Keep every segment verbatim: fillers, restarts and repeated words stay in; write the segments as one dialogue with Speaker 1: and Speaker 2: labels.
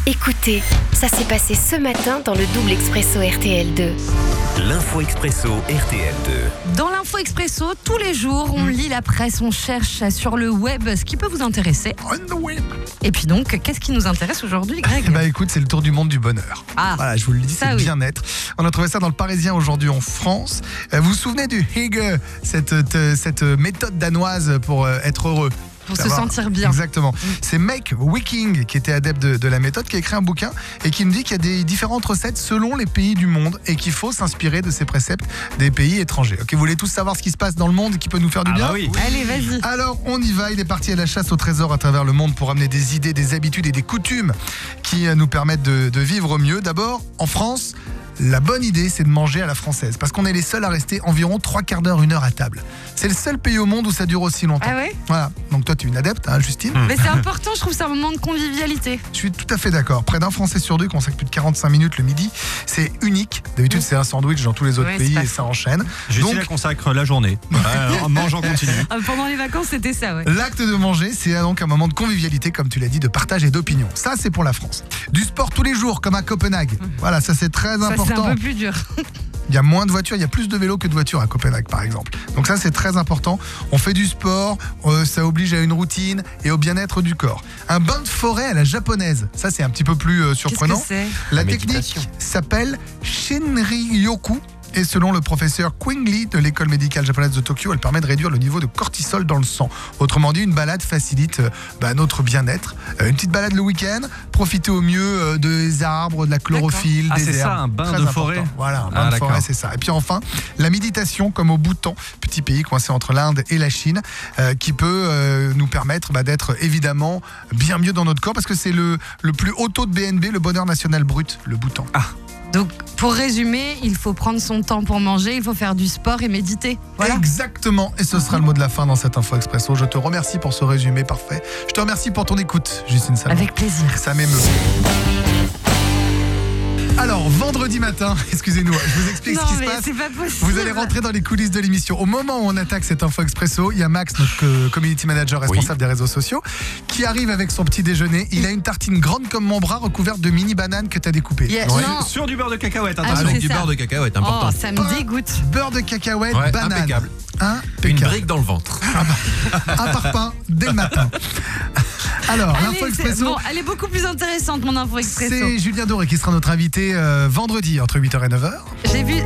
Speaker 1: Écoutez, ça s'est passé ce matin dans le double expresso R T L deux.
Speaker 2: L'info expresso R T L deux.
Speaker 3: Dans l'info expresso, tous les jours, on lit la presse, on cherche sur le web ce qui peut vous intéresser.
Speaker 4: On the web.
Speaker 3: Et puis donc, qu'est-ce qui nous intéresse aujourd'hui, Greg?
Speaker 4: Bah écoute, c'est le tour du monde du bonheur.
Speaker 3: Ah,
Speaker 4: Voilà, je vous le dis,
Speaker 3: ça,
Speaker 4: c'est le
Speaker 3: oui.
Speaker 4: bien-être. On a trouvé ça dans le Parisien aujourd'hui en France. Euh, Vous vous souvenez du Hygge, cette, euh, cette méthode danoise pour euh, être heureux?
Speaker 3: pour se
Speaker 4: Savoir-
Speaker 3: sentir bien.
Speaker 4: Exactement. C'est Make Wiking qui était adepte de, de la méthode, qui a écrit un bouquin et qui nous dit qu'il y a des différentes recettes selon les pays du monde et qu'il faut s'inspirer de ces préceptes des pays étrangers. Ok, vous voulez tous savoir ce qui se passe dans le monde et qui peut nous faire du bien?
Speaker 2: oui.
Speaker 3: Allez, vas-y.
Speaker 4: Alors, on y va. Il est parti à la chasse au trésor à travers le monde pour amener des idées, des habitudes et des coutumes qui euh, nous permettent de, de vivre mieux. D'abord, en France, la bonne idée, c'est de manger à la française parce qu'on est les seuls à rester environ trois quarts d'heure, une heure à table. C'est le seul pays au monde où ça dure aussi longtemps.
Speaker 3: Ah ouais?
Speaker 4: Voilà. Donc toi, tu es une adepte, hein, Justine?
Speaker 3: Mais c'est important, je trouve ça un moment de convivialité.
Speaker 4: Je suis tout à fait d'accord. Près d'un Français sur deux consacre plus de quarante-cinq minutes le midi. C'est unique. D'habitude, c'est un sandwich dans tous les autres
Speaker 3: Ouais, c'est
Speaker 4: pays
Speaker 3: pas
Speaker 4: et
Speaker 3: faux.
Speaker 4: ça enchaîne.
Speaker 5: Justine
Speaker 4: Donc-
Speaker 5: la consacre la journée. Euh, mange en continu.
Speaker 3: Ah, pendant les vacances, c'était ça, ouais.
Speaker 4: L'acte de manger, c'est donc un moment de convivialité, comme tu l'as dit, de partage et d'opinion. Ça, c'est pour la France. Du sport tous les jours, comme à Copenhague. Voilà, ça c'est très
Speaker 3: Ça, c'est
Speaker 4: important.
Speaker 3: un peu plus dur.
Speaker 4: Il y a moins de voitures, il y a plus de vélos que de voitures à Copenhague, par exemple. Donc ça, c'est très important. On fait du sport, euh, ça oblige à une routine et au bien-être du corps. Un bain de forêt à la japonaise, ça c'est un petit peu plus euh,
Speaker 3: Qu'est-ce
Speaker 4: surprenant.
Speaker 3: que c'est?
Speaker 4: La
Speaker 2: La
Speaker 4: technique
Speaker 2: méditation.
Speaker 4: s'appelle Shinryoku. Et selon le professeur Qing Li de l'école médicale japonaise de Tokyo, elle permet de réduire le niveau de cortisol dans le sang. Autrement dit, une balade facilite euh, bah, notre bien-être. Euh, une petite balade le week-end, profiter au mieux euh, des arbres, de la chlorophylle,
Speaker 5: Ah,
Speaker 4: des
Speaker 5: c'est ça,
Speaker 4: herbes.
Speaker 5: un bain
Speaker 4: Très
Speaker 5: de
Speaker 4: important.
Speaker 5: forêt.
Speaker 4: Voilà, un bain
Speaker 5: Ah,
Speaker 4: de
Speaker 5: d'accord.
Speaker 4: forêt, c'est ça. Et puis enfin, la méditation comme au Bhoutan, petit pays coincé entre l'Inde et la Chine, euh, qui peut euh, nous permettre bah, d'être évidemment bien mieux dans notre corps, parce que c'est le, le plus haut taux de B N B, le bonheur national brut, le Bhoutan.
Speaker 3: Donc, pour résumer, il faut prendre son temps pour manger, il faut faire du sport et méditer. Voilà.
Speaker 4: Exactement, et ce sera le mot de la fin dans cette Info Expresso. Je te remercie pour ce résumé parfait. Je te remercie pour ton écoute, Justine Salmon.
Speaker 3: Avec plaisir.
Speaker 4: Ça m'émeut. Alors, vendredi matin, excusez-nous, je vous explique
Speaker 3: Non,
Speaker 4: ce qui se
Speaker 3: mais
Speaker 4: passe.
Speaker 3: c'est pas possible.
Speaker 4: Vous allez rentrer dans les coulisses de l'émission. Au moment où on attaque cette Info Expresso, il y a Max, notre euh, community manager responsable des réseaux sociaux, qui arrive avec son petit déjeuner. Il a une tartine grande comme mon bras, recouverte de mini bananes que tu as découpées.
Speaker 3: Il y a-
Speaker 4: Ouais.
Speaker 3: non.
Speaker 5: Sur du beurre de cacahuète,
Speaker 3: Ah,
Speaker 5: attention.
Speaker 3: c'est
Speaker 2: Avec du
Speaker 3: ça.
Speaker 2: beurre de cacahuète, important.
Speaker 3: Oh, ça me dégoûte.
Speaker 4: Beurre de cacahuète,
Speaker 2: Ouais,
Speaker 4: banane.
Speaker 2: impeccable. Une
Speaker 4: Impeccable.
Speaker 2: brique dans le ventre.
Speaker 4: Un parpaing dès le matin. Alors, l'info
Speaker 3: Allez, c'est-
Speaker 4: expresso,
Speaker 3: bon, elle est beaucoup plus intéressante, mon info expresso.
Speaker 4: c'est Julien Doré qui sera notre invité euh, vendredi entre huit heures et neuf heures.
Speaker 3: J'ai vu.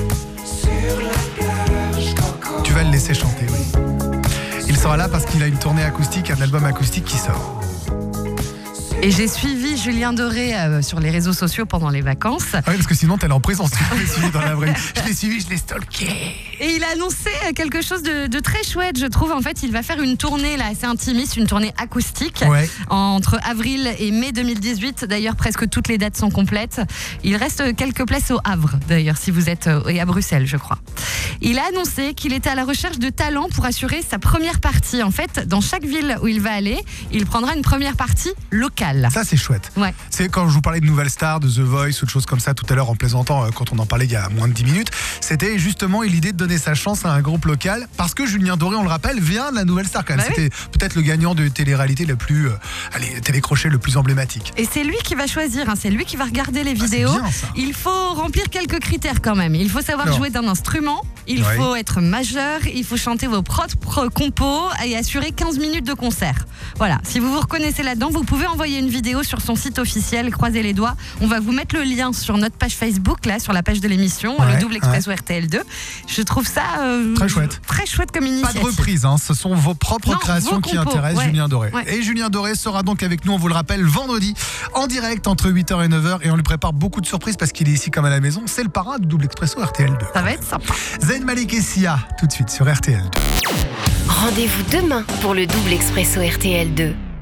Speaker 4: Tu vas le laisser chanter, oui. Il sera là parce qu'il a une tournée acoustique, un album acoustique qui sort.
Speaker 3: Et j'ai suivi Julien Doré euh, sur les réseaux sociaux pendant les vacances.
Speaker 4: Ah oui, parce que sinon, t'es en prison si tu l'avais suivi dans la vraie vie. Je l'ai suivi, je l'ai stalké.
Speaker 3: Et il a annoncé quelque chose de, de très chouette, je trouve. En fait, il va faire une tournée là, assez intimiste, une tournée acoustique
Speaker 4: Ouais.
Speaker 3: entre avril et mai deux mille dix-huit. D'ailleurs, presque toutes les dates sont complètes. Il reste quelques places au Havre, d'ailleurs, si vous êtes euh, et à Bruxelles, je crois. Il a annoncé qu'il était à la recherche de talents pour assurer sa première partie. En fait, dans chaque ville où il va aller, il prendra une première partie locale.
Speaker 4: Ça, c'est chouette.
Speaker 3: Ouais.
Speaker 4: C'est quand je vous parlais de Nouvelle Star, de The Voice ou de choses comme ça tout à l'heure en plaisantant, euh, quand on en parlait il y a moins de dix minutes. C'était justement l'idée de donner sa chance à un groupe local parce que Julien Doré, on le rappelle, vient de la Nouvelle Star quand même.
Speaker 3: Bah oui.
Speaker 4: C'était peut-être le gagnant de télé-réalité la plus, euh, allez, télécrochet le plus emblématique.
Speaker 3: Et c'est lui qui va choisir, hein, c'est lui qui va regarder les
Speaker 4: Ah, c'est
Speaker 3: vidéos.
Speaker 4: bien, ça.
Speaker 3: Il faut remplir quelques critères quand même. Il faut savoir
Speaker 4: Alors.
Speaker 3: jouer d'un instrument, il
Speaker 4: Ouais.
Speaker 3: faut être majeur, il faut chanter vos propres compos et assurer quinze minutes de concert. Voilà, si vous vous reconnaissez là-dedans, vous pouvez envoyer une vidéo sur son site officiel, croisez les doigts. On va vous mettre le lien sur notre page Facebook, là, sur la page de l'émission,
Speaker 4: Ouais,
Speaker 3: le double expresso R T L deux. Je trouve ça euh,
Speaker 4: Très chouette.
Speaker 3: Très chouette comme
Speaker 4: Pas
Speaker 3: initiative.
Speaker 4: de reprise, hein, ce sont vos propres
Speaker 3: Non,
Speaker 4: créations
Speaker 3: vos
Speaker 4: qui
Speaker 3: compos,
Speaker 4: intéressent
Speaker 3: ouais.
Speaker 4: Julien Doré.
Speaker 3: Ouais.
Speaker 4: Et Julien Doré sera donc avec nous, on vous le rappelle, vendredi, en direct entre huit heures et neuf heures. Et on lui prépare beaucoup de surprises parce qu'il est ici comme à la maison. C'est le parrain du double expresso R T L deux.
Speaker 3: Ça va être sympa.
Speaker 4: Zayn Malik et Sia, tout de suite sur R T L deux.
Speaker 1: Rendez-vous demain pour le double expresso R T L deux.